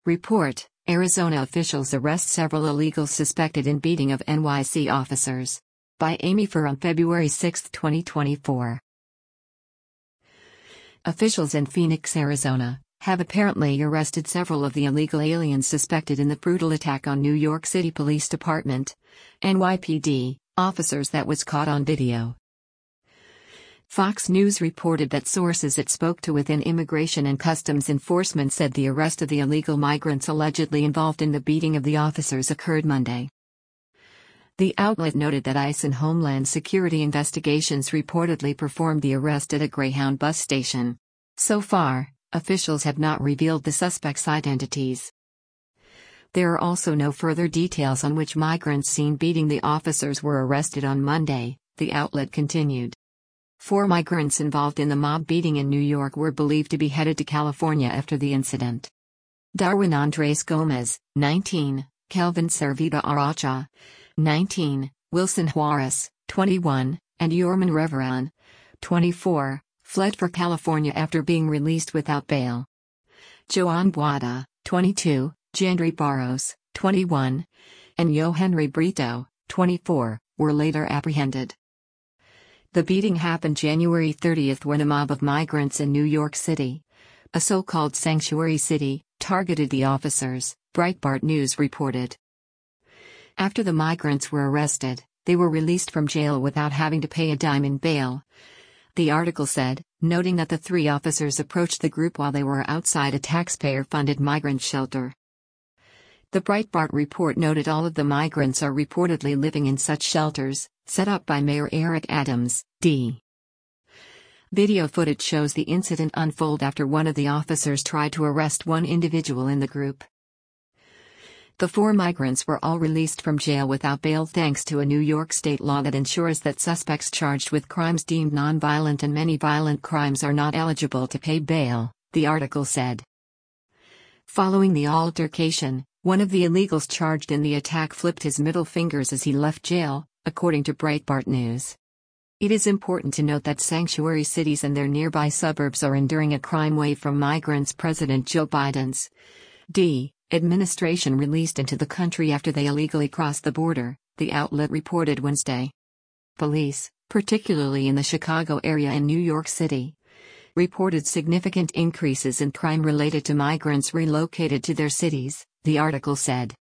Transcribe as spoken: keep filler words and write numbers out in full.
Report: Arizona officials arrest several illegals suspected in beating of N Y C officers. By Amy Furr on February sixth, twenty twenty-four. Officials in Phoenix, Arizona, have apparently arrested several of the illegal aliens suspected in the brutal attack on New York City Police Department, N Y P D, officers that was caught on video. Fox News reported that sources it spoke to within Immigration and Customs Enforcement said the arrest of the illegal migrants allegedly involved in the beating of the officers occurred Monday. The outlet noted that ICE and Homeland Security investigations reportedly performed the arrest at a Greyhound bus station. So far, officials have not revealed the suspects' identities. There are also no further details on which migrants seen beating the officers were arrested on Monday, the outlet continued. Four migrants involved in the mob beating in New York were believed to be headed to California after the incident. Darwin Andres Gomez, nineteen, Kelvin Servida Aracha, nineteen, Wilson Juarez, twenty-one, and Yorman Reveran, twenty-four, fled for California after being released without bail. Joan Boada, twenty-two, Jandry Barros, twenty-one, and Yo Henry Brito, twenty-four, were later apprehended. The beating happened January thirtieth when a mob of migrants in New York City, a so-called sanctuary city, targeted the officers, Breitbart News reported. After the migrants were arrested, they were released from jail without having to pay a dime in bail, the article said, noting that the three officers approached the group while they were outside a taxpayer-funded migrant shelter. The Breitbart report noted all of the migrants are reportedly living in such shelters, set up by Mayor Eric Adams, D. Video footage shows the incident unfold after one of the officers tried to arrest one individual in the group. The four migrants were all released from jail without bail thanks to a New York state law that ensures that suspects charged with crimes deemed nonviolent and many violent crimes are not eligible to pay bail, the article said. Following the altercation, one of the illegals charged in the attack flipped his middle fingers as he left jail, according to Breitbart News. It is important to note that sanctuary cities and their nearby suburbs are enduring a crime wave from migrants President Joe Biden's D. administration released into the country after they illegally crossed the border, the outlet reported Wednesday. Police, particularly in the Chicago area and New York City, reported significant increases in crime related to migrants relocated to their cities, the article said.